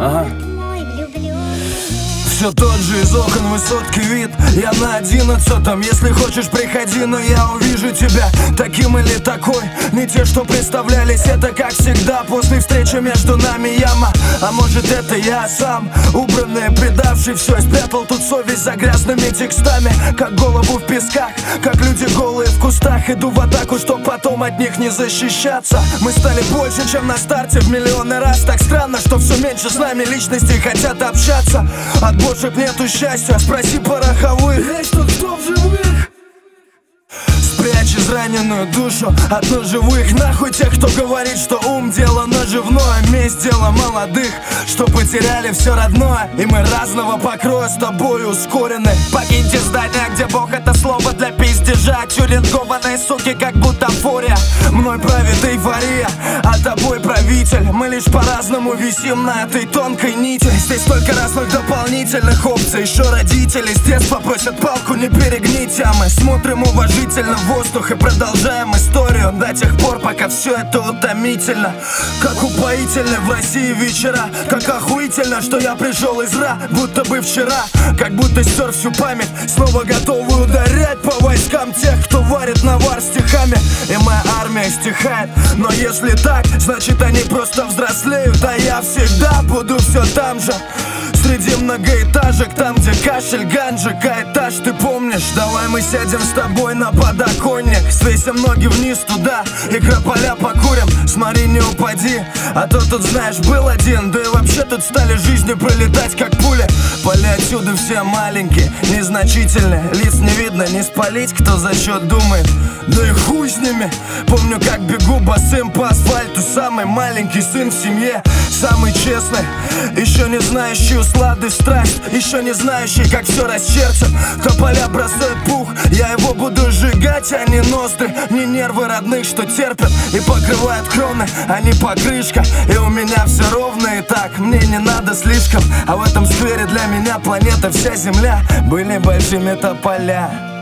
Ага. Все тот же из окон высотки вид. Я на 11-м, если хочешь приходи, но я увижу тебя таким или такой. Не те, что представлялись, это как всегда. После встречи между нами яма. А может это я сам, убранный, предавший все. И спрятал тут совесть за грязными текстами, как голову в песках, как люди голые в кустах. Иду в атаку, чтоб потом от них не защищаться. Мы стали больше, чем на старте в миллионы раз. Так странно, что все меньше с нами личностей хотят общаться. Отборшек нету счастья, спроси пороховых. Есть тут кто в живых? Спрячь израненную душу от ножевых. Нахуй тех, кто говорит, что ум дело наживное, месть дело молодых, что потеряли все родное. И мы разного покроя с тобой ускорены. Покиньте здание, где Бог это слово для пиздежа. Тюрингованные суки, как бутафория. Мной правит эйфория, а тобой правитель. Мы лишь по-разному висим на этой тонкой нити. Здесь столько разных дополнительных опций. Еще родители с детства просят палку не перегните. А мы смотрим уважительно в воздух и продолжаем историю до тех пор, пока все это утомительно. Как упоительны в России вечера. Как охуительно, что я пришел из Ра, будто бы вчера. Как будто стер всю память, снова готовы ударять по войскам тех, кто варит навар стихами. И моя армия стихает. Но если так, значит они просто взрослеют. А я всегда буду все там же, среди многоэтажек, там где кашель, ганджик, а этаж ты помнишь. Давай мы сядем с тобой на подоконник, свесим ноги вниз туда и крополя покурим. Смотри, не упади, а то тут, знаешь, был один. Да и вообще тут стали жизни пролетать как пули. Поля отсюда все маленькие, незначительные. Лиц не видно, не спалить, кто за счет думает. Да и хуй с ними. Помню, как бегу босым по асфальту. Самый маленький сын в семье, самый честный, еще не знающий услады страсть, еще не знающий, как все расчерчен. Тополя бросают пух, я его буду сжигать, а не ноздри, не нервы родных, что терпят и покрывают кроны, а не покрышка. И у меня все ровно и так, мне не надо слишком. А в этом сквере для меня планета, вся земля были большими тополя.